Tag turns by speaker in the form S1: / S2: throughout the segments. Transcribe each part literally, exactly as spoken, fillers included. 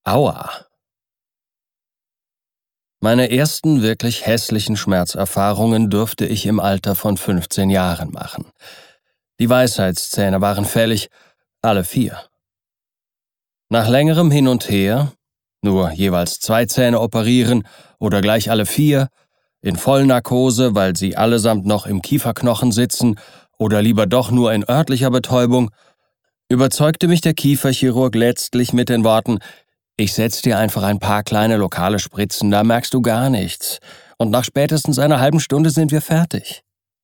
S1: Aua. Meine ersten wirklich hässlichen Schmerzerfahrungen durfte ich im Alter von fünfzehn Jahren machen. Die Weisheitszähne waren fällig, alle vier. Nach längerem Hin und Her, nur jeweils zwei Zähne operieren oder gleich alle vier, in Vollnarkose, weil sie allesamt noch im Kieferknochen sitzen oder lieber doch nur in örtlicher Betäubung, überzeugte mich der Kieferchirurg letztlich mit den Worten: Ich setz dir einfach ein paar kleine lokale Spritzen, da merkst du gar nichts. Und nach spätestens einer halben Stunde sind wir fertig.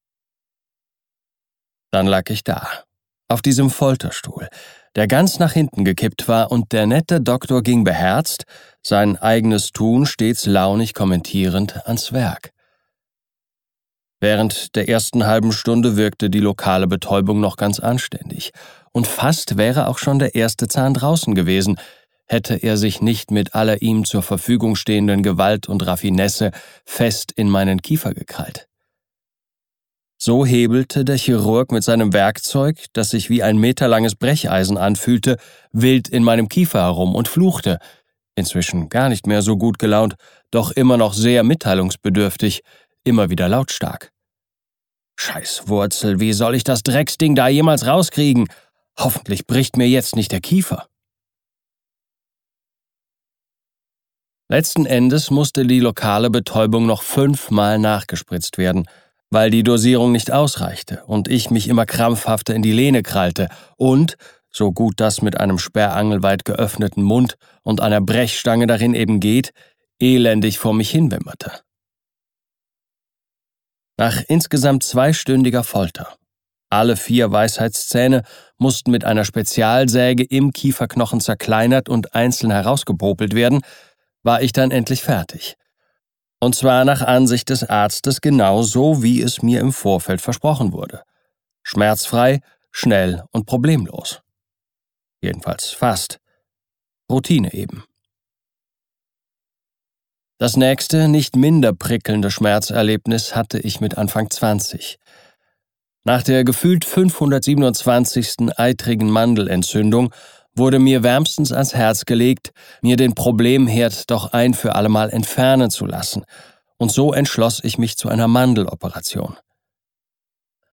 S1: Dann lag ich da, auf diesem Folterstuhl, der ganz nach hinten gekippt war, und der nette Doktor ging beherzt, sein eigenes Tun stets launig kommentierend, ans Werk. Während der ersten halben Stunde wirkte die lokale Betäubung noch ganz anständig, und fast wäre auch schon der erste Zahn draußen gewesen, hätte er sich nicht mit aller ihm zur Verfügung stehenden Gewalt und Raffinesse fest in meinen Kiefer gekrallt. So hebelte der Chirurg mit seinem Werkzeug, das sich wie ein meterlanges Brecheisen anfühlte, wild in meinem Kiefer herum und fluchte, inzwischen gar nicht mehr so gut gelaunt, doch immer noch sehr mitteilungsbedürftig, immer wieder lautstark. Scheißwurzel, wie soll ich das Drecksding da jemals rauskriegen? Hoffentlich bricht mir jetzt nicht der Kiefer. Letzten Endes musste die lokale Betäubung noch fünfmal nachgespritzt werden, weil die Dosierung nicht ausreichte und ich mich immer krampfhafter in die Lehne krallte und, so gut das mit einem sperrangelweit geöffneten Mund und einer Brechstange darin eben geht, elendig vor mich hinwimmerte. Nach insgesamt zweistündiger Folter, alle vier Weisheitszähne mussten mit einer Spezialsäge im Kieferknochen zerkleinert und einzeln herausgepopelt werden, war ich dann endlich fertig. Und zwar nach Ansicht des Arztes genau so, wie es mir im Vorfeld versprochen wurde. Schmerzfrei, schnell und problemlos. Jedenfalls fast. Routine eben. Das nächste, nicht minder prickelnde Schmerzerlebnis hatte ich mit Anfang zwanzig. Nach der gefühlt fünfhundertsiebenundzwanzigsten eitrigen Mandelentzündung wurde mir wärmstens ans Herz gelegt, mir den Problemherd doch ein für allemal entfernen zu lassen, und so entschloss ich mich zu einer Mandeloperation.